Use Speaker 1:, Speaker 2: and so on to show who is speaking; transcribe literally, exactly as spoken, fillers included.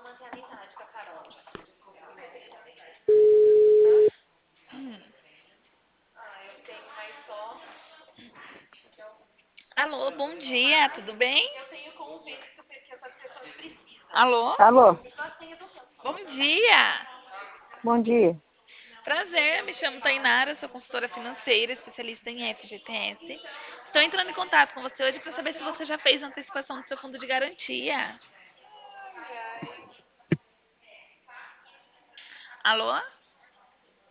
Speaker 1: Alô, bom dia, tudo bem? Alô,
Speaker 2: Alô,
Speaker 1: bom dia.
Speaker 2: bom dia.
Speaker 1: Prazer, me chamo Tainara, sou consultora financeira, especialista em F G T S. Estou entrando em contato com você hoje para saber se você já fez a antecipação do seu fundo de garantia. Alô?